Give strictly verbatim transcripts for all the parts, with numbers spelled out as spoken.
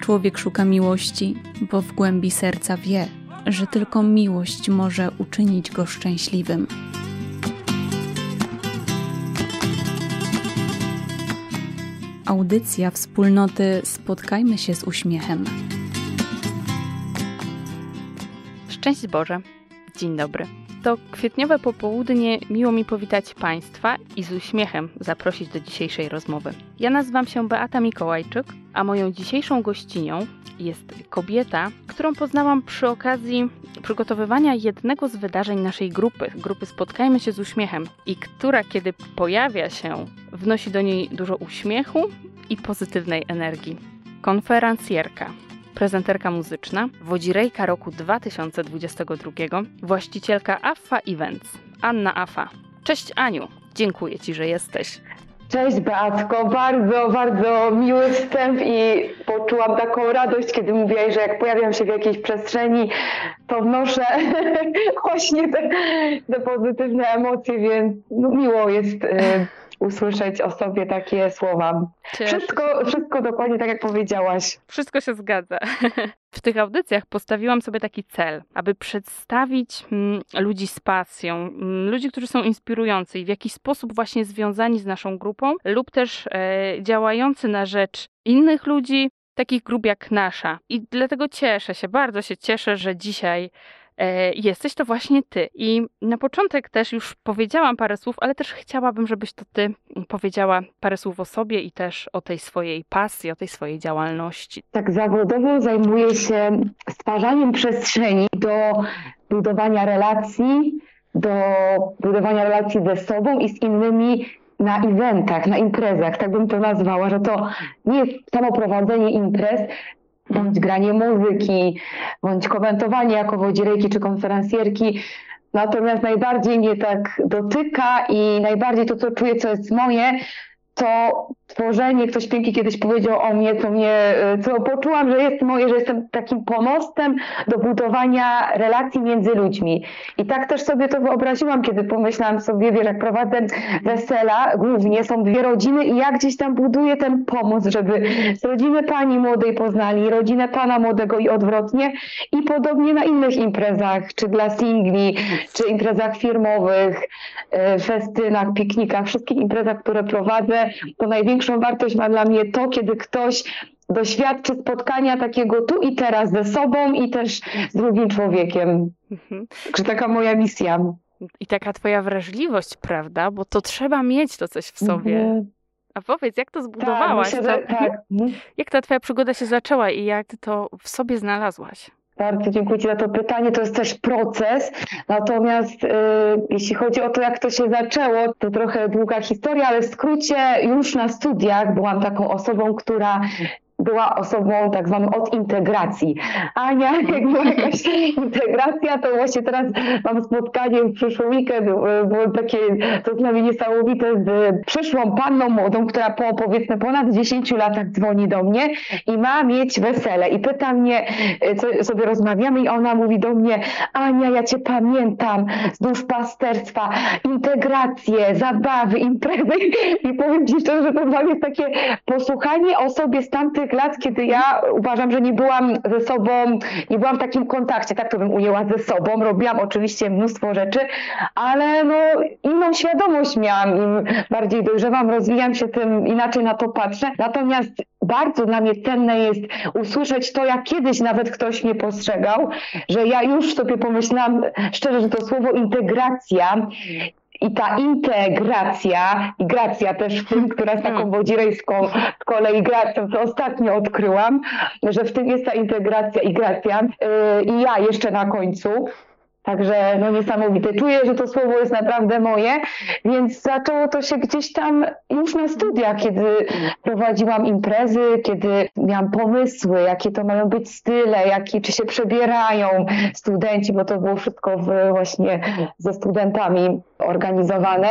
człowiek szuka miłości, bo w głębi serca wie, że tylko miłość może uczynić go szczęśliwym. Audycja wspólnoty Spotkajmy się z uśmiechem. Szczęść Boże, dzień dobry. To kwietniowe popołudnie, miło mi powitać Państwa i z uśmiechem zaprosić do dzisiejszej rozmowy. Ja nazywam się Beata Mikołajczyk, a moją dzisiejszą gościnią jest kobieta, którą poznałam przy okazji przygotowywania jednego z wydarzeń naszej grupy, grupy Spotkajmy się z uśmiechem i która, kiedy pojawia się, wnosi do niej dużo uśmiechu i pozytywnej energii. Konferencjerka, prezenterka muzyczna, wodzirejka roku dwa tysiące dwudziestego drugiego, właścicielka Affa Events, Anna Affa. Cześć Aniu, dziękuję Ci, że jesteś. Cześć Beatko, bardzo, bardzo miły wstęp i poczułam taką radość, kiedy mówiłaś, że jak pojawiam się w jakiejś przestrzeni, to wnoszę właśnie te, te pozytywne emocje, więc no, miło jest y, usłyszeć o sobie takie słowa. Wszystko, wszystko dokładnie tak, jak powiedziałaś. Wszystko się zgadza. W tych audycjach postawiłam sobie taki cel, aby przedstawić mm, ludzi z pasją, mm, ludzi, którzy są inspirujący i w jakiś sposób właśnie związani z naszą grupą lub też e, działający na rzecz innych ludzi, takich grup jak nasza. I dlatego cieszę się, bardzo się cieszę, że dzisiaj e, jesteś to właśnie Ty. I na początek też już powiedziałam parę słów, ale też chciałabym, żebyś to Ty powiedziała parę słów o sobie i też o tej swojej pasji, o tej swojej działalności. Tak, zawodowo zajmuję się stwarzaniem przestrzeni do budowania relacji, do budowania relacji ze sobą i z innymi na eventach, na imprezach, tak bym to nazwała, że to nie jest samo prowadzenie imprez, bądź granie muzyki, bądź komentowanie jako wodzirejki czy konferencjerki. Natomiast najbardziej mnie tak dotyka i najbardziej to, co czuję, co jest moje, to tworzenie, ktoś pięknie kiedyś powiedział o mnie, co mnie, co poczułam, że jest moje, że jestem takim pomostem do budowania relacji między ludźmi. I tak też sobie to wyobraziłam, kiedy pomyślałam sobie, wiesz, jak prowadzę wesela, głównie są dwie rodziny i ja gdzieś tam buduję ten pomost, żeby rodzinę pani młodej poznali, rodzinę pana młodego i odwrotnie. I podobnie na innych imprezach, czy dla singli, czy imprezach firmowych, festynach, piknikach, wszystkich imprezach, które prowadzę, to największą wartość ma dla mnie to, kiedy ktoś doświadczy spotkania takiego tu i teraz ze sobą i też z drugim człowiekiem. Mhm. Także taka moja misja. I taka twoja wrażliwość, prawda? Bo to trzeba mieć to coś w sobie. Mhm. A powiedz, jak to zbudowałaś? Tak, myślę, że, tak. Jak ta twoja przygoda się zaczęła i jak ty to w sobie znalazłaś? Bardzo dziękuję Ci za to pytanie. To jest też proces. Natomiast y, jeśli chodzi o to, jak to się zaczęło, to trochę długa historia, ale w skrócie już na studiach byłam taką osobą, która była osobą tak zwaną od integracji. Ania, jak była jakaś integracja, to właśnie teraz mam spotkanie w przyszły weekend, było takie, to jest dla mnie niesamowite, z przyszłą panną młodą, która po powiedzmy ponad dziesięciu latach dzwoni do mnie i ma mieć wesele i pyta mnie, co sobie rozmawiamy i ona mówi do mnie: Ania, ja Cię pamiętam z duszpasterstwa, integracje, zabawy, imprezy i powiem Ci szczerze, że to dla mnie jest takie posłuchanie o sobie z tamtych lat, kiedy ja uważam, że nie byłam ze sobą, nie byłam w takim kontakcie, tak to bym ujęła, ze sobą. Robiłam oczywiście mnóstwo rzeczy, ale no inną świadomość miałam, im bardziej dojrzewam, rozwijam się, tym inaczej na to patrzę. Natomiast bardzo dla mnie cenne jest usłyszeć to, jak kiedyś nawet ktoś mnie postrzegał, że ja już sobie pomyślałam szczerze, że to słowo integracja i ta integracja, i gracja też w tym, która jest taką wodzirejską z kolei gracją, co ostatnio odkryłam, że w tym jest ta integracja i gracja. Yy, I ja jeszcze na końcu. Także no niesamowite. Czuję, że to słowo jest naprawdę moje, więc zaczęło to się gdzieś tam już na studiach, kiedy prowadziłam imprezy, kiedy miałam pomysły, jakie to mają być style, jakie, czy się przebierają studenci, bo to było wszystko w, właśnie ze studentami organizowane.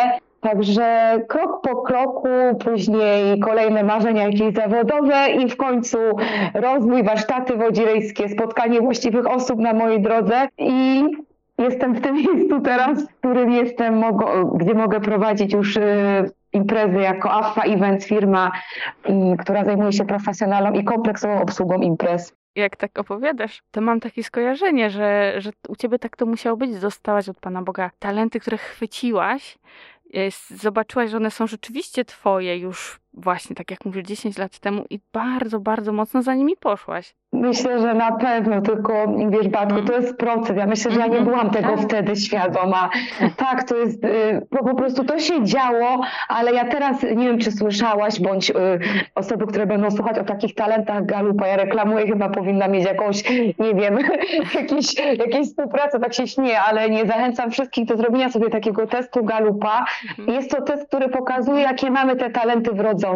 Także krok po kroku, później kolejne marzenia jakieś zawodowe i w końcu rozwój, warsztaty wodzirejskie, spotkanie właściwych osób na mojej drodze i jestem w tym miejscu teraz, w którym jestem, gdzie mogę prowadzić już imprezy jako Affa Events, firma, y, która zajmuje się profesjonalną i kompleksową obsługą imprez. Jak tak opowiadasz, to mam takie skojarzenie, że, że u ciebie tak to musiało być. Dostałaś od Pana Boga talenty, które chwyciłaś, zobaczyłaś, że one są rzeczywiście twoje już właśnie, tak jak mówisz, dziesięć lat temu i bardzo, bardzo mocno za nimi poszłaś. Myślę, że na pewno, tylko wiesz, Batku, to jest proces. Ja myślę, że ja nie byłam tego tak. wtedy świadoma. Tak, to jest, bo po prostu to się działo, ale ja teraz nie wiem, czy słyszałaś, bądź osoby, które będą słuchać o takich talentach Galupa. Ja reklamuję, chyba powinna mieć jakąś, nie wiem, jakieś, jakieś współpracę, tak się śmieję, ale nie zachęcam wszystkich do zrobienia sobie takiego testu Galupa. Jest to test, który pokazuje, jakie mamy te talenty wrodzone.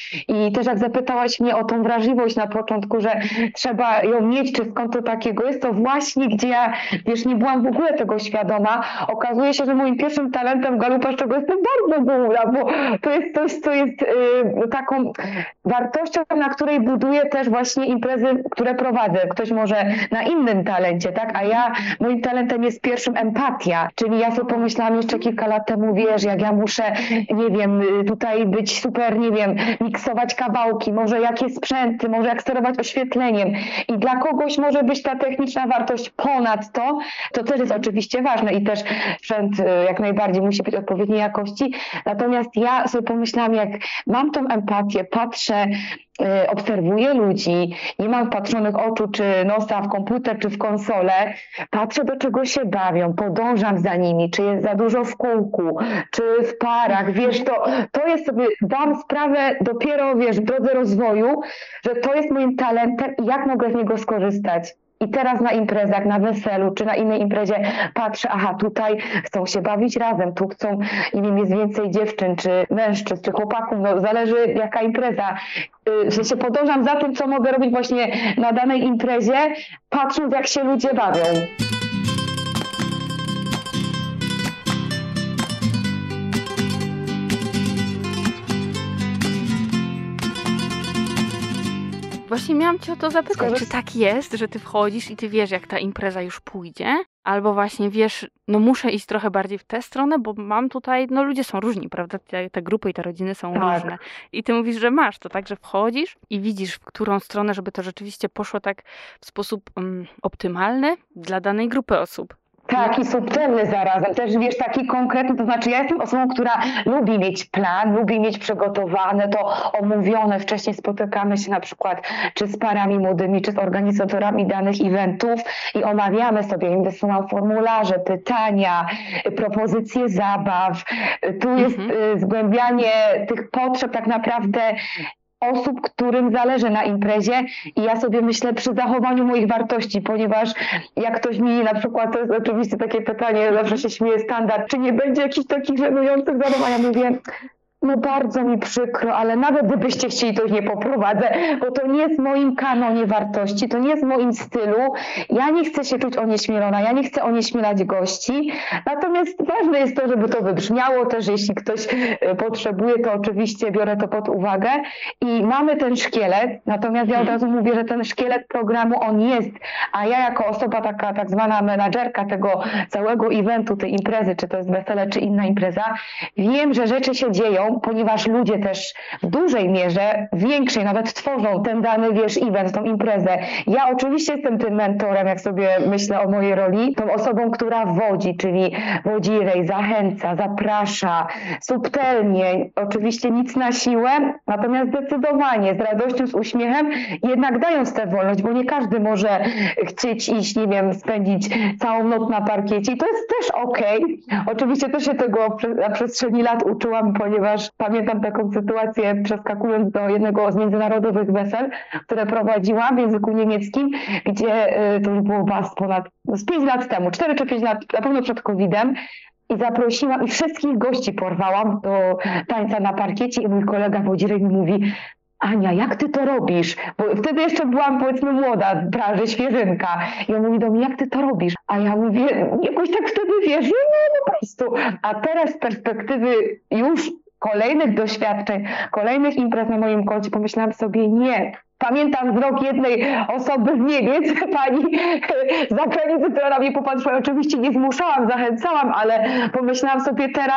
I też jak zapytałaś mnie o tą wrażliwość na początku, że trzeba ją mieć, czy skąd to takiego jest, to właśnie gdzie ja, wiesz, nie byłam w ogóle tego świadoma, okazuje się, że moim pierwszym talentem Galupa, z czego jestem bardzo dumna, bo to jest coś, co jest y, taką wartością, na której buduję też właśnie imprezy, które prowadzę. Ktoś może na innym talencie, tak? A ja, moim talentem jest pierwszym empatia, czyli ja sobie pomyślałam jeszcze kilka lat temu, wiesz, jak ja muszę, nie wiem, tutaj być super, nie wiem, miksować kawałki, może jakie sprzęty, może jak sterować oświetleniem i dla kogoś może być ta techniczna wartość ponad to, to też jest oczywiście ważne i też sprzęt jak najbardziej musi być odpowiedniej jakości, natomiast ja sobie pomyślałam, jak mam tą empatię, patrzę, obserwuję ludzi, nie mam wpatrzonych oczu czy nosa w komputer czy w konsolę, patrzę, do czego się bawią, podążam za nimi, czy jest za dużo w kółku, czy w parach, wiesz, to, to jest sobie, dam sprawę dopiero, wiesz, w drodze rozwoju, że to jest moim talentem i jak mogę z niego skorzystać. I teraz na imprezach, na weselu czy na innej imprezie patrzę, aha, tutaj chcą się bawić razem, tu chcą, nie wiem, jest więcej dziewczyn, czy mężczyzn, czy chłopaków, no zależy jaka impreza. W sensie podążam za tym, co mogę robić właśnie na danej imprezie, patrząc, jak się ludzie bawią. Właśnie miałam cię o to zapytać, Skoro... czy tak jest, że ty wchodzisz i ty wiesz, jak ta impreza już pójdzie? Albo właśnie wiesz, no muszę iść trochę bardziej w tę stronę, bo mam tutaj, no ludzie są różni, prawda? Te, te grupy i te rodziny są tak. różne. I ty mówisz, że masz to tak, że wchodzisz i widzisz, w którą stronę, żeby to rzeczywiście poszło tak w sposób um, optymalny dla danej grupy osób. Tak, i subtelny zarazem, też wiesz, taki konkretny, to znaczy ja jestem osobą, która lubi mieć plan, lubi mieć przygotowane, to omówione, wcześniej spotykamy się na przykład czy z parami młodymi, czy z organizatorami danych eventów i omawiamy sobie, im wysyłam formularze, pytania, propozycje zabaw, tu jest mhm. zgłębianie tych potrzeb tak naprawdę osób, którym zależy na imprezie i ja sobie myślę przy zachowaniu moich wartości, ponieważ jak ktoś mi na przykład, to jest oczywiście takie pytanie, zawsze się śmieje standard, czy nie będzie jakichś takich żenujących zabaw, a ja mówię, no bardzo mi przykro, ale nawet gdybyście chcieli, to ich nie poprowadzę, bo to nie jest w moim kanonie wartości, to nie jest w moim stylu. Ja nie chcę się czuć onieśmielona, ja nie chcę onieśmielać gości. Natomiast ważne jest to, żeby to wybrzmiało też, jeśli ktoś potrzebuje, to oczywiście biorę to pod uwagę. I mamy ten szkielet, natomiast ja od razu mówię, że ten szkielet programu on jest, a ja jako osoba taka tak zwana menadżerka tego całego eventu, tej imprezy, czy to jest wesele, czy inna impreza, wiem, że rzeczy się dzieją, ponieważ ludzie też w dużej mierze, większej nawet tworzą ten dany, wiesz, event, tą imprezę. Ja oczywiście jestem tym mentorem, jak sobie myślę o mojej roli, tą osobą, która wodzi, czyli wodzi rej, zachęca, zaprasza, subtelnie, oczywiście nic na siłę, natomiast zdecydowanie, z radością, z uśmiechem, jednak dając tę wolność, bo nie każdy może chcieć iść, nie wiem, spędzić całą noc na parkiecie i to jest też okej. Okay. Oczywiście też się tego na przestrzeni lat uczyłam, ponieważ pamiętam taką sytuację, przeskakując do jednego z międzynarodowych wesel, które prowadziłam w języku niemieckim, gdzie y, to już było was ponad z pięć lat temu, cztery czy pięć lat, na pewno przed kowidem, i zaprosiłam i wszystkich gości porwałam do tańca na parkiecie i mój kolega Włodzirek mi mówi: Ania, jak ty to robisz? Bo wtedy jeszcze byłam, powiedzmy, młoda, prawie świeżynka. I on mówi do mnie, jak ty to robisz? A ja mówię, jakoś tak wtedy, wiesz, nie, nie, po prostu. A teraz z perspektywy już kolejnych doświadczeń, kolejnych imprez na moim koncie pomyślałam sobie, nie. Pamiętam wzrok jednej osoby z Niemiec, pani z zagranicy, która na mnie popatrzyła. Oczywiście nie zmuszałam, zachęcałam, ale pomyślałam sobie teraz,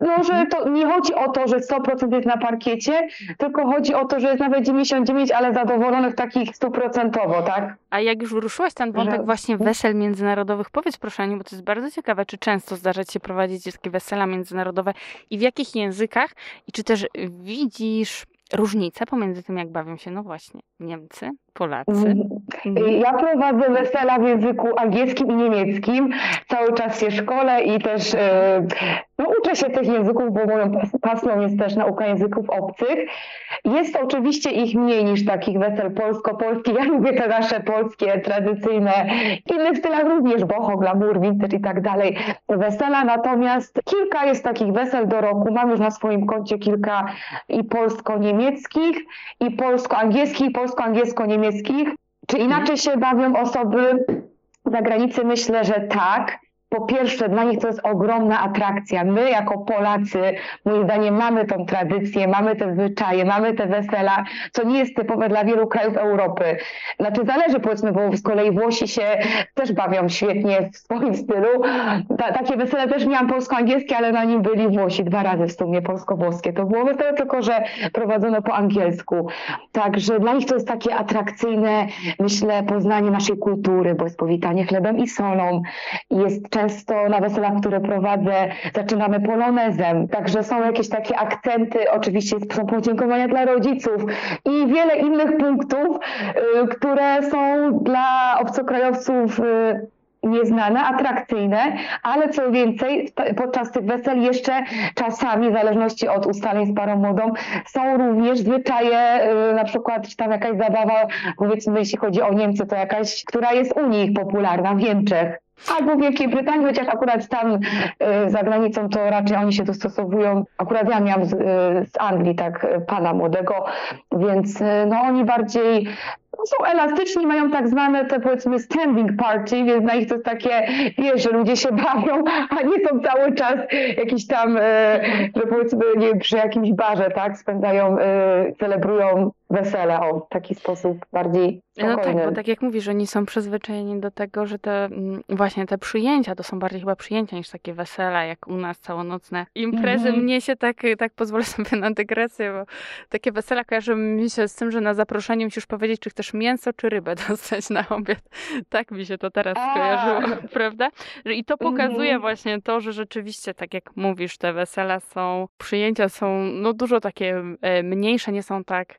no, że to nie chodzi o to, że sto procent jest na parkiecie, tylko chodzi o to, że jest nawet dziewięćdziesiąt dziewięć, ale zadowolonych takich stuprocentowo, tak? A jak już ruszyłaś ten wątek Że- właśnie wesel międzynarodowych, powiedz proszę Aniu, bo to jest bardzo ciekawe, czy często zdarza Ci się prowadzić takie wesela międzynarodowe i w jakich językach? I czy też widzisz różnicę pomiędzy tym, jak bawią się, no właśnie, Niemcy, Polacy? Mhm. Ja prowadzę wesela w języku angielskim i niemieckim. Cały czas się szkolę i też e, no, uczę się tych języków, bo moją pas- pasją jest też nauka języków obcych. Jest oczywiście ich mniej niż takich wesel polsko-polskich. Ja lubię te nasze polskie, tradycyjne, w innych stylach również, boho, glamour, vintage i tak dalej wesela. Natomiast kilka jest takich wesel do roku. Mam już na swoim koncie kilka i polsko-niemieckich, i polsko-angielskich, i polsko-angielsko-niemieckich. Czy inaczej się bawią osoby z zagranicy? Myślę, że tak. Po pierwsze, dla nich to jest ogromna atrakcja. My jako Polacy, moim zdaniem, mamy tą tradycję, mamy te zwyczaje, mamy te wesela, co nie jest typowe dla wielu krajów Europy. Znaczy zależy, powiedzmy, bo z kolei Włosi się też bawią świetnie w swoim stylu. Ta, takie wesele też miałam polsko-angielskie, ale na nim byli Włosi dwa razy w sumie polsko-włoskie. To było wesele, tylko że prowadzone po angielsku. Także dla nich to jest takie atrakcyjne, myślę, poznanie naszej kultury, bo jest powitanie chlebem i solą. Jest często na weselach, które prowadzę, zaczynamy polonezem. Także są jakieś takie akcenty, oczywiście są podziękowania dla rodziców i wiele innych punktów, y, które są dla obcokrajowców y, nieznane, atrakcyjne, ale co więcej, t- podczas tych wesel jeszcze czasami, w zależności od ustaleń z parą młodą, są również zwyczaje, y, na przykład czy tam jakaś zabawa, powiedzmy, jeśli chodzi o Niemcy, to jakaś, która jest u nich popularna, w Niemczech. Albo w Wielkiej Brytanii, chociaż akurat tam y, za granicą to raczej oni się dostosowują. Akurat ja miałam z, y, z Anglii tak y, pana młodego, więc y, no oni bardziej no, są elastyczni, mają tak zwane te powiedzmy standing party, więc dla nich to jest takie, wiesz, że ludzie się bawią, a nie są cały czas jakiś tam, y, że powiedzmy nie wiem, przy jakimś barze, tak, spędzają, y, celebrują wesele, o, w taki sposób bardziej No spokojny. tak, bo tak jak mówisz, oni są przyzwyczajeni do tego, że te mm, właśnie te przyjęcia to są bardziej chyba przyjęcia niż takie wesela, jak u nas całonocne imprezy. Mhm. Mnie się tak, tak pozwolę sobie na dygresję, bo takie wesela kojarzą mi się z tym, że na zaproszeniu musisz powiedzieć, czy chcesz mięso, czy rybę dostać na obiad. Tak mi się to teraz A. skojarzyło, prawda? Że I to pokazuje Mhm. właśnie to, że rzeczywiście, tak jak mówisz, te wesela są, przyjęcia są no dużo takie e, mniejsze, nie są tak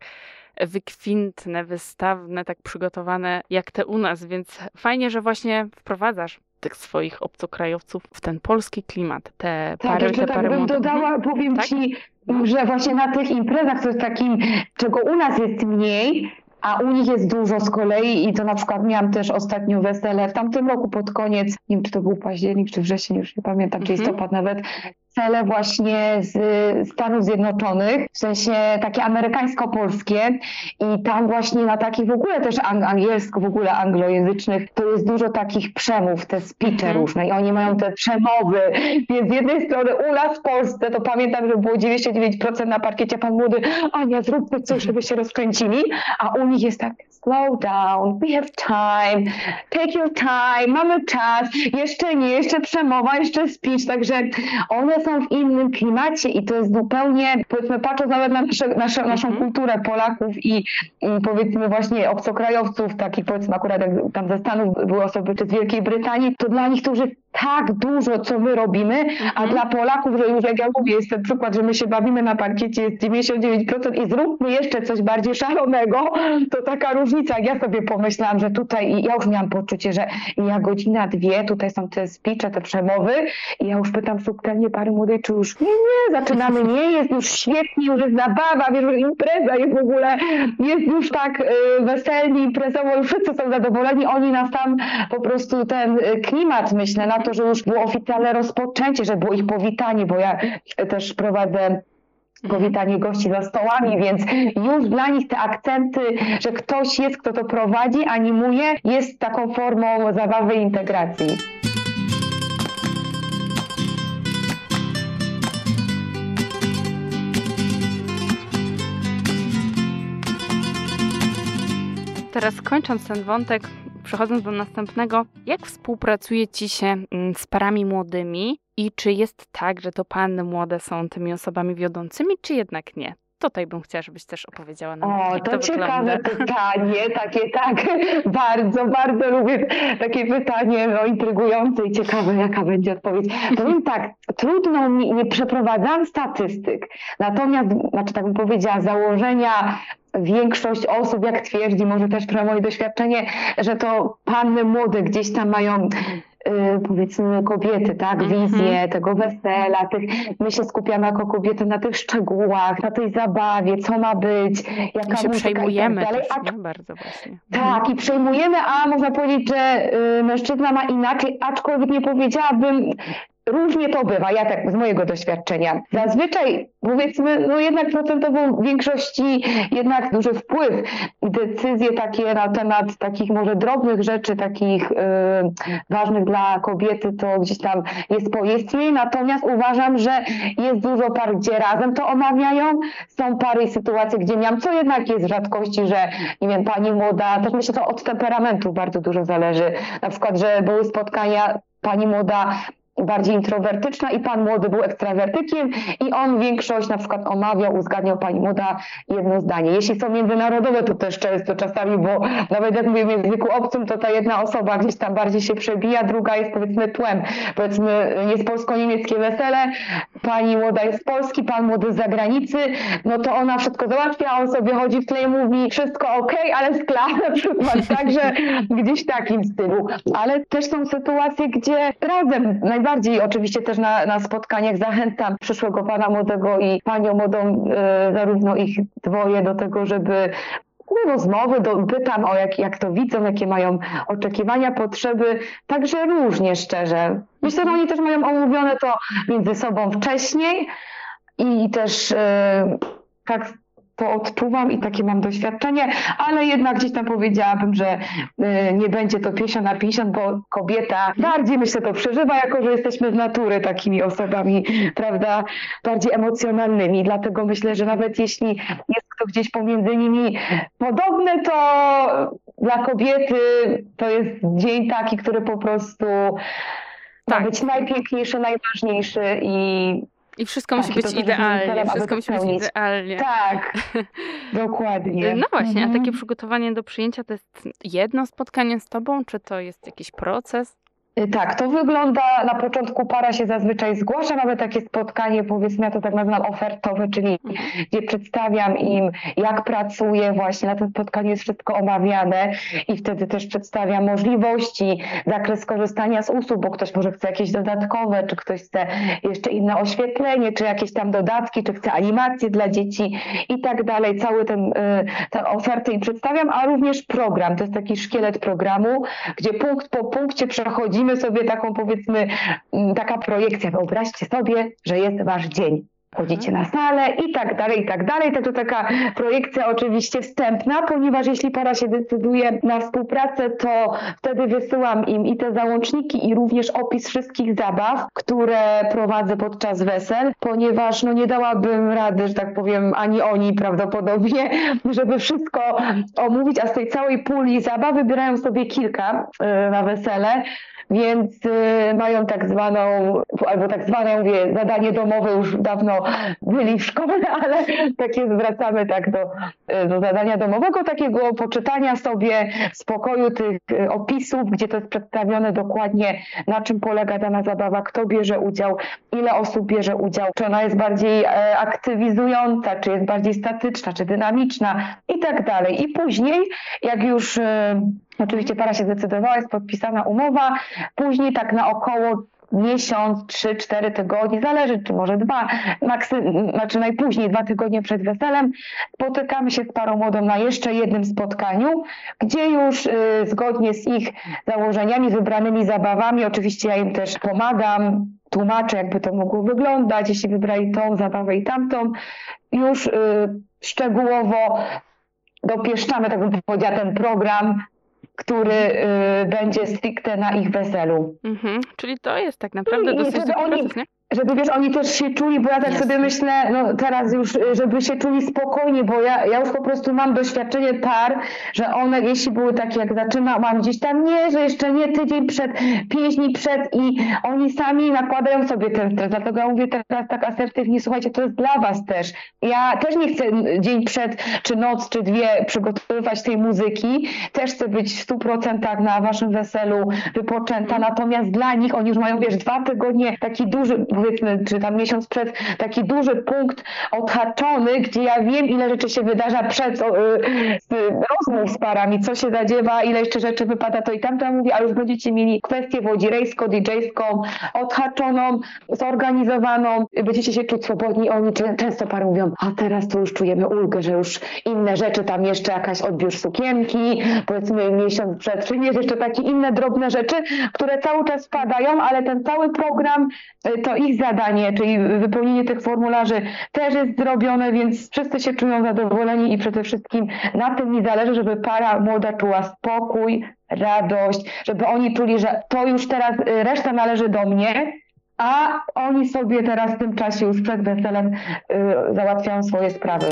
wykwintne, wystawne, tak przygotowane jak te u nas, więc fajnie, że właśnie wprowadzasz tych swoich obcokrajowców w ten polski klimat, te Tak, pary, jeszcze te tak pary bym młode. dodała, powiem Tak? Ci, No. że właśnie na tych imprezach to jest takim, czego u nas jest mniej, a u nich jest dużo z kolei i to na przykład miałam też ostatnio wesele w tamtym roku pod koniec, nie wiem czy to był październik czy wrzesień, już nie pamiętam, czy Mhm. listopad nawet, wesele właśnie z Stanów Zjednoczonych, w sensie takie amerykańsko-polskie i tam właśnie na takich w ogóle też ang- angielsko, w ogóle anglojęzycznych, to jest dużo takich przemów, te speeche Mhm. różne i oni mają te przemowy, więc z jednej strony u nas w Polsce to pamiętam, że było dziewięćdziesiąt dziewięć procent na parkiecie, pan młody, Ania zróbmy coś, żeby się rozkręcili, a u nich jest tak slow down, we have time, take your time, mamy czas, jeszcze nie, jeszcze przemowa, jeszcze speech, także one są w innym klimacie i to jest zupełnie, powiedzmy, patrząc nawet na nasze, nasze, naszą Mhm. kulturę Polaków i, i powiedzmy właśnie obcokrajowców, takich powiedzmy akurat jak tam ze Stanów były osoby czy z Wielkiej Brytanii, to dla nich to już jest tak dużo, co my robimy, a Mhm. dla Polaków, że już jak ja mówię, jest ten przykład, że my się bawimy na parkiecie, jest dziewięćdziesiąt dziewięć procent i zróbmy jeszcze coś bardziej szalonego, to taka różnica. Jak ja sobie pomyślałam, że tutaj, i ja już miałam poczucie, że ja godzina, dwie, tutaj są te speeche, te przemowy i ja już pytam subtelnie pary młodej, czy już nie, nie, zaczynamy, nie, jest już świetnie, już jest zabawa, wiesz, już impreza jest w ogóle, jest już tak y, weselnie, imprezowo, już wszyscy są zadowoleni, oni nas tam po prostu ten y, klimat, myślę, na to, że już było oficjalne rozpoczęcie, że było ich powitanie, bo ja też prowadzę powitanie gości za stołami, więc już dla nich te akcenty, że ktoś jest, kto to prowadzi, animuje, jest taką formą zabawy i integracji. Teraz kończąc ten wątek, przechodząc do następnego, jak współpracuje Ci się mm, z parami młodymi I czy jest tak, że to panny młode są tymi osobami wiodącymi, czy jednak nie? Tutaj bym chciała, żebyś też opowiedziała nam, O, jak to to ciekawe wygląda. pytanie, takie tak, bardzo, bardzo lubię takie pytanie, no intrygujące i ciekawe, jaka będzie odpowiedź. Powiem tak, trudno mi, nie przeprowadzam statystyk, natomiast, znaczy tak bym powiedziała, założenia większość osób, jak twierdzi, może też moje doświadczenie, że to panny młode gdzieś tam mają Yy, powiedzmy kobiety, tak, wizję tego wesela, tych, my się skupiamy jako kobiety na tych szczegółach, na tej zabawie, co ma być, jaka My się muzyka przejmujemy i tak dalej. też, A, nie? Bardzo właśnie. tak, i przejmujemy, a można powiedzieć, że y, mężczyzna ma inaczej, aczkolwiek nie powiedziałabym, różnie to bywa, ja tak z mojego doświadczenia. Zazwyczaj, powiedzmy, no jednak procentowo w większości jednak duży wpływ i decyzje takie na temat takich może drobnych rzeczy, takich y, ważnych dla kobiety, to gdzieś tam jest po jest jej, natomiast uważam, że jest dużo par, gdzie razem to omawiają. Są pary i sytuacje, gdzie miałam, co jednak jest w rzadkości, że nie wiem, pani młoda, też myślę, że to od temperamentu bardzo dużo zależy. Na przykład, że były spotkania, pani młoda bardziej introwertyczna i pan młody był ekstrawertykiem i on większość na przykład omawiał, uzgadniał pani młoda jedno zdanie. Jeśli są międzynarodowe, to też często czasami, bo nawet jak mówię w języku obcym, to ta jedna osoba gdzieś tam bardziej się przebija, druga jest powiedzmy tłem. Powiedzmy jest polsko-niemieckie wesele, pani młoda jest z Polski, pan młody z zagranicy, no to ona wszystko załatwia, a on sobie chodzi w tle i mówi wszystko okej, ale skla na przykład, także gdzieś w takim stylu. Ale też są sytuacje, gdzie razem najbardziej oczywiście też na, na spotkaniach zachęcam przyszłego pana młodego i panią młodą, e, zarówno ich dwoje do tego, żeby rozmowy, do, pytam o jak, jak to widzą, jakie mają oczekiwania, potrzeby, także różnie szczerze. Myślę, że oni też mają omówione to między sobą wcześniej i też e, tak to odczuwam i takie mam doświadczenie, ale jednak gdzieś tam powiedziałabym, że y, nie będzie to pięćdziesiąt na pięćdziesiąt, bo kobieta bardziej myślę to przeżywa, jako że jesteśmy z natury takimi osobami, prawda, bardziej emocjonalnymi, dlatego myślę, że nawet jeśli jest kto gdzieś pomiędzy nimi podobny, to dla kobiety to jest dzień taki, który po prostu Tak. ma być najpiękniejszy, najważniejszy i I wszystko musi Tak, i być to też idealnie, celem, aby wszystko to musi być spełnić. idealnie. Tak, dokładnie. No właśnie, a Mhm. takie przygotowanie do przyjęcia to jest jedno spotkanie z tobą, czy to jest jakiś proces? Tak, to wygląda, na początku para się zazwyczaj zgłasza, mamy takie spotkanie, powiedzmy, ja to tak nazywam ofertowe, czyli gdzie przedstawiam im, jak pracuję, właśnie na tym spotkaniu jest wszystko omawiane i wtedy też przedstawiam możliwości, zakres korzystania z usług, bo ktoś może chce jakieś dodatkowe, czy ktoś chce jeszcze inne oświetlenie, czy jakieś tam dodatki, czy chce animacje dla dzieci i tak dalej, cały ten, te oferty im przedstawiam, a również program, to jest taki szkielet programu, gdzie punkt po punkcie przechodzimy sobie taką, powiedzmy, taka projekcja. Wyobraźcie sobie, że jest wasz dzień. Chodzicie na salę i tak dalej, i tak dalej. To taka projekcja oczywiście wstępna, ponieważ jeśli para się decyduje na współpracę, to wtedy wysyłam im i te załączniki i również opis wszystkich zabaw, które prowadzę podczas wesel, ponieważ no nie dałabym rady, że tak powiem, ani oni prawdopodobnie, żeby wszystko omówić, a z tej całej puli zabaw wybierają sobie kilka yy, na wesele. Więc y, mają tak zwaną, albo tak zwane, ja mówię, zadanie domowe, już dawno byli w szkole, ale takie zwracamy tak do, do zadania domowego, takiego poczytania sobie w spokoju tych y, opisów, gdzie to jest przedstawione dokładnie, na czym polega dana zabawa, kto bierze udział, ile osób bierze udział, czy ona jest bardziej e, aktywizująca, czy jest bardziej statyczna, czy dynamiczna i tak dalej. I później, jak już... Y, Oczywiście para się zdecydowała, jest podpisana umowa, później tak na około miesiąc, trzy, cztery tygodnie, zależy, czy może dwa, maksy, znaczy najpóźniej dwa tygodnie przed weselem, spotykamy się z parą młodą na jeszcze jednym spotkaniu, gdzie już y, zgodnie z ich założeniami, z wybranymi zabawami, oczywiście ja im też pomagam, tłumaczę, jakby to mogło wyglądać, jeśli wybrali tą zabawę i tamtą, już y, szczegółowo dopieszczamy, tak bym powiedziała, ten program, który y, będzie stricte na ich weselu. Mhm. Czyli to jest tak naprawdę I dosyć wtedy długi oni, proces, nie? żeby wiesz, oni też się czuli, bo ja tak Jasne. sobie myślę, no teraz już, żeby się czuli spokojnie, bo ja, ja już po prostu mam doświadczenie par, że one, jeśli były takie, jak zaczynałam gdzieś tam, nie, że jeszcze nie tydzień przed, pięć dni przed i oni sami nakładają sobie ten stres, dlatego ja mówię teraz tak asertywnie, słuchajcie, to jest dla was też. Ja też nie chcę dzień przed, czy noc, czy dwie przygotowywać tej muzyki, też chcę być w stu procentach na waszym weselu wypoczęta, natomiast dla nich, oni już mają, wiesz, dwa tygodnie taki duży, powiedzmy, czy tam miesiąc przed, taki duży punkt odhaczony, gdzie ja wiem, ile rzeczy się wydarza przed o, y, rozmów z parami, co się zadziewa, ile jeszcze rzeczy wypada, to i tamto ja mówię, a już będziecie mieli kwestię wodzirejsko-didżejską, odhaczoną, zorganizowaną, będziecie się czuć swobodni. Oni często pary mówią, a teraz to już czujemy ulgę, że już inne rzeczy, tam jeszcze jakaś odbiór sukienki, powiedzmy miesiąc przed, czy jest jeszcze takie inne drobne rzeczy, które cały czas spadają, ale ten cały program, to ich zadanie, czyli wypełnienie tych formularzy też jest zrobione, więc wszyscy się czują zadowoleni i przede wszystkim na tym mi zależy, żeby para młoda czuła spokój, radość, żeby oni czuli, że to już teraz reszta należy do mnie, a oni sobie teraz w tym czasie już przed weselem y, załatwiają swoje sprawy.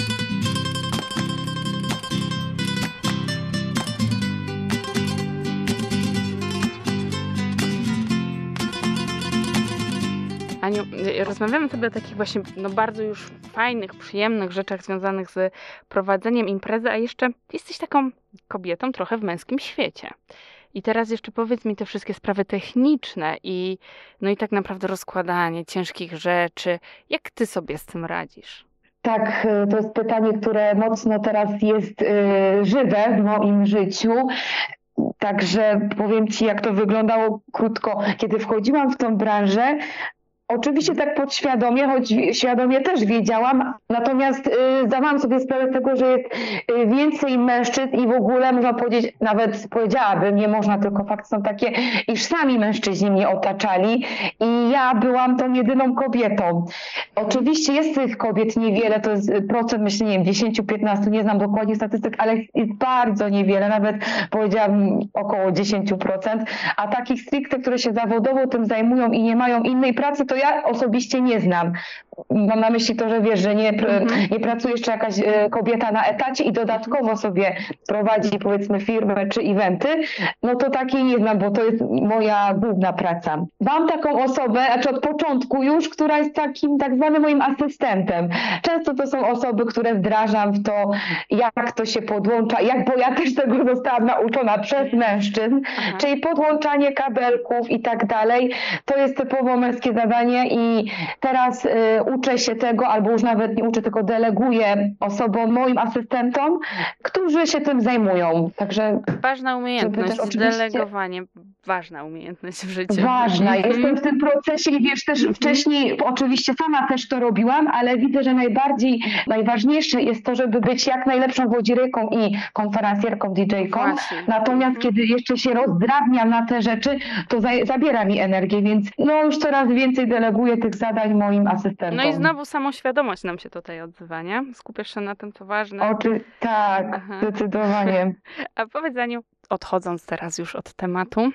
Aniu, rozmawiamy sobie o takich właśnie no bardzo już fajnych, przyjemnych rzeczach związanych z prowadzeniem imprezy, a jeszcze jesteś taką kobietą trochę w męskim świecie. I teraz jeszcze powiedz mi te wszystkie sprawy techniczne i no i tak naprawdę rozkładanie ciężkich rzeczy. Jak ty sobie z tym radzisz? Tak, to jest pytanie, które mocno teraz jest y, żywe w moim życiu. Także powiem ci, jak to wyglądało krótko, kiedy wchodziłam w tą branżę. Oczywiście tak podświadomie, choć świadomie też wiedziałam, natomiast y, zdawałam sobie sprawę z tego, że jest y, więcej mężczyzn i w ogóle można powiedzieć, nawet powiedziałabym, nie można, tylko fakty są takie, iż sami mężczyźni mnie otaczali i ja byłam tą jedyną kobietą. Oczywiście jest tych kobiet niewiele, to jest procent, myślę, nie wiem, dziesięć do piętnastu, nie znam dokładnie statystyk, ale jest bardzo niewiele, nawet powiedziałabym około dziesięć procent, a takich stricte, które się zawodowo tym zajmują i nie mają innej pracy, to ja osobiście nie znam. Mam na myśli to, że wiesz, że nie, mm-hmm. nie pracuje jeszcze jakaś kobieta na etacie i dodatkowo sobie prowadzi, powiedzmy, firmę czy eventy, no to takiej nie znam, bo to jest moja główna praca. Mam taką osobę, znaczy od początku już, która jest takim tak zwanym moim asystentem. Często to są osoby, które wdrażam w to, jak to się podłącza, jak, bo ja też tego zostałam nauczona przez mężczyzn, Aha. czyli podłączanie kabelków i tak dalej. To jest typowo męskie zadanie i teraz y, uczę się tego, albo już nawet nie uczę, tylko deleguję osobom, moim asystentom, którzy się tym zajmują. Także ważna umiejętność, też oczywiście... delegowanie, ważna umiejętność w życiu. Ważna. Jestem w tym procesie i wiesz, też wcześniej oczywiście sama też to robiłam, ale widzę, że najbardziej, najważniejsze jest to, żeby być jak najlepszą wodzirejką i konferencjerką, didżejką. Natomiast kiedy jeszcze się rozdrabniam na te rzeczy, to za, zabiera mi energię, więc no już coraz więcej deleguję tych zadań moim asystentom. No i znowu samoświadomość nam się tutaj odzywa, nie? Skupiasz się na tym, co ważne. Oczy, tak, Aha. zdecydowanie. A powiedz, Aniu, odchodząc teraz już od tematu,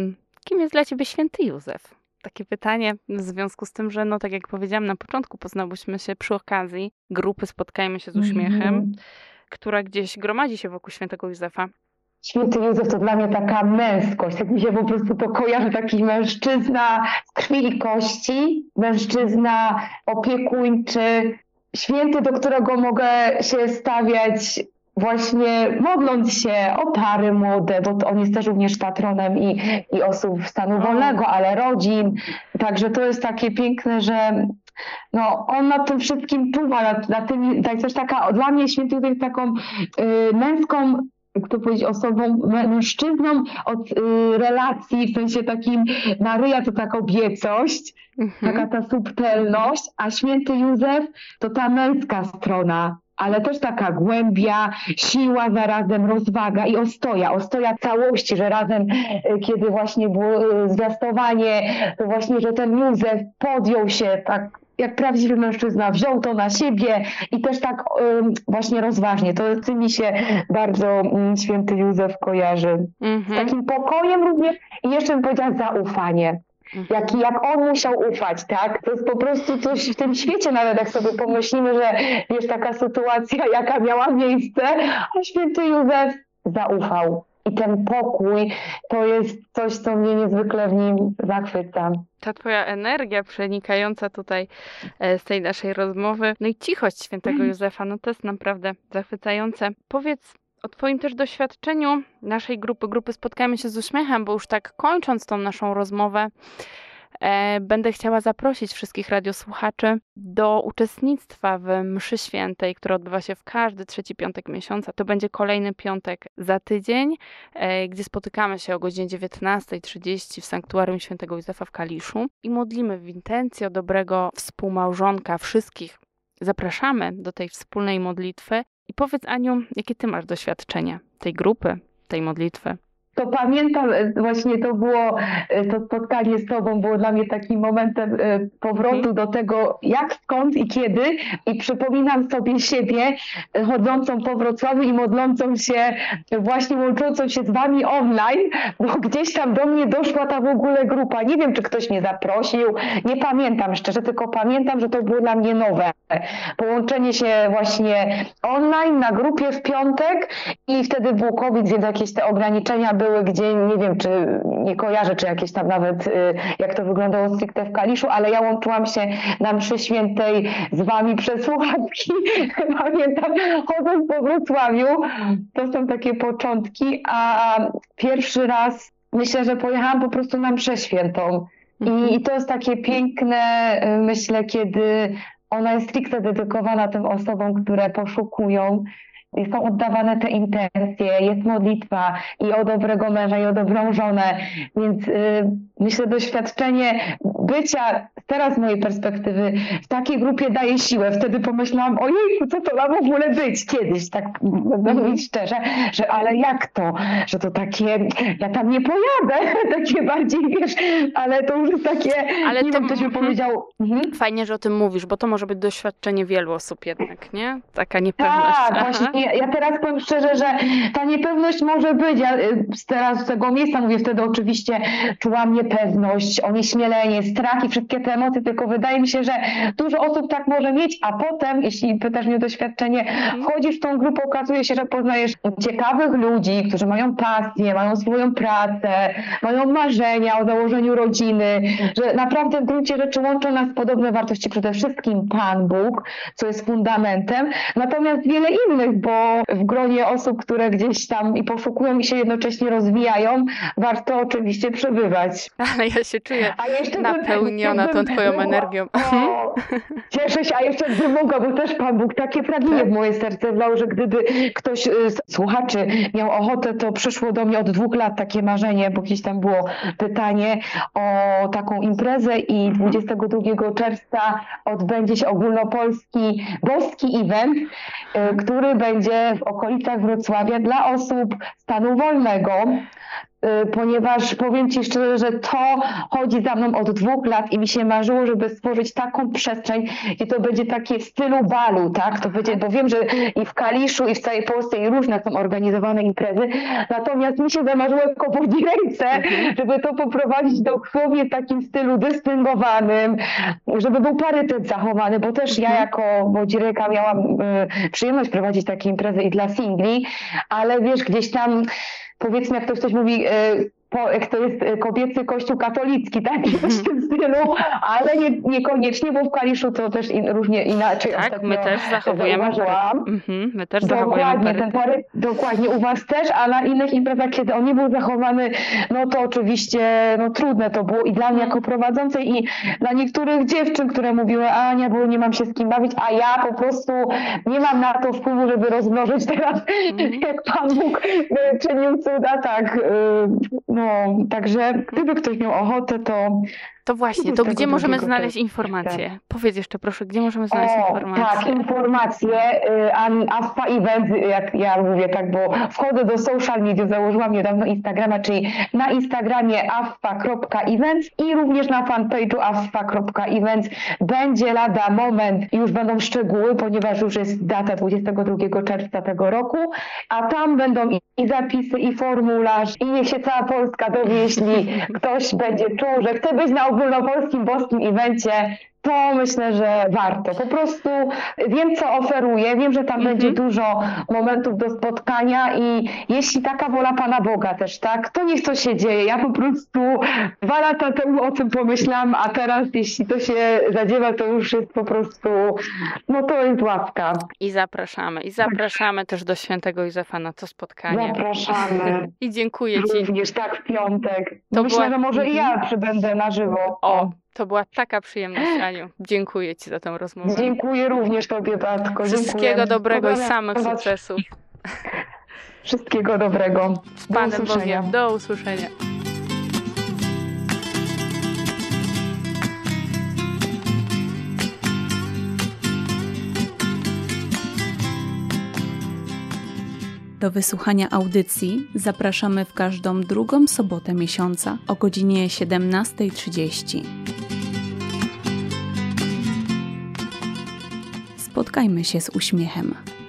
kim jest dla ciebie święty Józef? Takie pytanie w związku z tym, że no tak jak powiedziałam na początku, poznałyśmy się przy okazji grupy Spotkajmy się z uśmiechem, mm. która gdzieś gromadzi się wokół świętego Józefa. Święty Józef to dla mnie taka męskość, tak mi się po prostu to kojarzy, taki mężczyzna z krwi i kości, mężczyzna opiekuńczy, święty, do którego mogę się stawiać właśnie modląc się o pary młode, bo to on jest też również patronem i, i osób stanu wolnego, ale rodzin, także to jest takie piękne, że no, on nad tym wszystkim czuwa, nad, nad tym, tak też taka, dla mnie święty Józef jest taką y, męską, jak to powiedzieć, osobą, mężczyzną od y, relacji, w sensie takim Maryja to ta kobiecość, mhm. taka ta subtelność, a święty Józef to ta męska strona, ale też taka głębia, siła, zarazem rozwaga i ostoja, ostoja całości, że razem, kiedy właśnie było zwiastowanie, to właśnie, że ten Józef podjął się tak jak prawdziwy mężczyzna, wziął to na siebie i też tak um, właśnie rozważnie. To z tym mi się bardzo um, święty Józef kojarzy. Mm-hmm. Z takim pokojem również i jeszcze bym powiedziała zaufanie. jak, jak on musiał ufać, tak? To jest po prostu coś w tym świecie, nawet jak sobie pomyślimy, że wiesz, taka sytuacja, jaka miała miejsce, a święty Józef zaufał. I ten pokój to jest coś, co mnie niezwykle w nim zachwyca. Ta twoja energia przenikająca tutaj e, z tej naszej rozmowy, no i cichość świętego Józefa, no to jest naprawdę zachwycające. Powiedz o twoim też doświadczeniu naszej grupy, grupy Spotkajmy się z uśmiechem, bo już tak kończąc tą naszą rozmowę, e, będę chciała zaprosić wszystkich radiosłuchaczy do uczestnictwa w mszy świętej, która odbywa się w każdy trzeci piątek miesiąca. To będzie kolejny piątek za tydzień, e, gdzie spotykamy się o godzinie dziewiętnastej trzydzieści w sanktuarium świętego Józefa w Kaliszu i modlimy w intencji o dobrego współmałżonka wszystkich. Zapraszamy do tej wspólnej modlitwy. I powiedz, Aniu, jakie ty masz doświadczenie tej grupy, tej modlitwy? To pamiętam, właśnie to było, to spotkanie z tobą było dla mnie takim momentem powrotu do tego, jak, skąd i kiedy. I przypominam sobie siebie chodzącą po Wrocławiu i modlącą się, właśnie łączącą się z wami online, bo gdzieś tam do mnie doszła ta w ogóle grupa. Nie wiem, czy ktoś mnie zaprosił, nie pamiętam szczerze, tylko pamiętam, że to było dla mnie nowe. Połączenie się właśnie online na grupie w piątek i wtedy był COVID, więc jakieś te ograniczenia były, gdzie nie wiem, czy nie kojarzę, czy jakieś tam nawet jak to wyglądało stricte w Kaliszu, ale ja łączyłam się na mszy świętej z wami przez słuchawki. Pamiętam, chodząc po Wrocławiu, to są takie początki, a pierwszy raz myślę, że pojechałam po prostu na mszę świętą. I, i to jest takie piękne, myślę, kiedy ona jest stricte dedykowana tym osobom, które poszukują. Są oddawane te intencje, jest modlitwa i o dobrego męża, i o dobrą żonę, więc yy, myślę, doświadczenie bycia teraz z mojej perspektywy w takiej grupie daje siłę. Wtedy pomyślałam, ojejku, co to ma w ogóle być kiedyś, tak będę mówić szczerze, że ale jak to, że to takie, ja tam nie pojadę, takie bardziej, wiesz, ale to już jest takie, ale nie to, wiem, ktoś mi powiedział. Mhm. Fajnie, że o tym mówisz, bo to może być doświadczenie wielu osób jednak, nie? Taka niepewność. Tak, Aha. właśnie. Ja, ja teraz powiem szczerze, że ta niepewność może być. Ja teraz z tego miejsca mówię, wtedy oczywiście czułam niepewność, onieśmielenie, strach i wszystkie te emocje, tylko wydaje mi się, że dużo osób tak może mieć, a potem, jeśli pytasz mnie o doświadczenie, wchodzisz w tą grupę, okazuje się, że poznajesz ciekawych ludzi, którzy mają pasję, mają swoją pracę, mają marzenia o założeniu rodziny, że naprawdę w gruncie rzeczy łączą nas podobne wartości, przede wszystkim Pan Bóg, co jest fundamentem, natomiast wiele innych, bo w gronie osób, które gdzieś tam i poszukują i się jednocześnie rozwijają, warto oczywiście przebywać. Ale ja się czuję A jeszcze napełniona tą twoją była, energią. O, cieszę się, a jeszcze gdybym mogła, bo też Pan Bóg takie pragnienie w moje serce wlał, że gdyby ktoś z słuchaczy miał ochotę, to przyszło do mnie od dwóch lat takie marzenie, bo gdzieś tam było pytanie o taką imprezę i dwudziestego drugiego czerwca odbędzie się ogólnopolski boski event, który będzie w okolicach Wrocławia dla osób stanu wolnego, ponieważ powiem ci szczerze, że to chodzi za mną od dwóch lat i mi się marzyło, żeby stworzyć taką przestrzeń, gdzie to będzie takie w stylu balu, tak? To będzie, bo wiem, że i w Kaliszu, i w całej Polsce i różne są organizowane imprezy, natomiast mi się zamarzyło jako wodzirejce, żeby to poprowadzić dosłownie w takim stylu dystyngowanym, żeby był parytet zachowany, bo też ja jako wodzirejka miałam y, przyjemność prowadzić takie imprezy i dla singli, ale wiesz, gdzieś tam powiedzmy, jak ktoś coś mówi, po, jak to jest kobiecy kościół katolicki, tak? W tym stylu, ale nie, niekoniecznie, bo w Kaliszu to też in, różnie inaczej. Tak, my też zachowujemy mhm, my też dokładnie, ten pary, dokładnie, u was też, a na innych imprezach, kiedy on nie był zachowany, no to oczywiście no, trudne to było i dla mnie jako prowadzącej i dla niektórych dziewczyn, które mówiły, Ania, bo nie mam się z kim bawić, a ja po prostu nie mam na to wpływu, żeby rozmnożyć teraz, mm. jak Pan Bóg czynił cuda, tak, no, także gdyby ktoś miał ochotę, to To To właśnie, to gdzie możemy znaleźć informacje? Powiedz jeszcze proszę, gdzie możemy znaleźć o, informacje? Tak, informacje, A F P A Events, jak ja mówię tak, bo wchodzę do social media, założyłam niedawno Instagrama, czyli na Instagramie a f p a kropka events i również na fanpage'u a f p a kropka events będzie lada moment, już będą szczegóły, ponieważ już jest data dwudziestego drugiego czerwca tego roku, a tam będą i, i zapisy, i formularz, i niech się cała Polska dowie, jeśli ktoś będzie czuł, że chce być na ogólnopolskim boskim evencie, to myślę, że warto. Po prostu wiem, co oferuję, wiem, że tam mm-hmm. będzie dużo momentów do spotkania i jeśli taka wola Pana Boga też, tak, to niech to się dzieje. Ja po prostu dwa lata temu o tym pomyślałam, a teraz jeśli to się zadziewa, to już jest po prostu, no to jest łaska. I zapraszamy. I zapraszamy tak. też do Świętego Józefa na to spotkanie. Zapraszamy. I dziękuję Ci. Również tak w piątek. To myślę, była... że może i ja przybędę na żywo. O. To była taka przyjemność, Aniu. Dziękuję Ci za tę rozmowę. Dziękuję również Tobie, Batko. Wszystkiego Dziękuję. dobrego i samych Was... sukcesów. Wszystkiego dobrego. Z Panem Bogiem. Do usłyszenia. Do wysłuchania audycji zapraszamy w każdą drugą sobotę miesiąca o godzinie siedemnasta trzydzieści. Spotkajmy się z uśmiechem.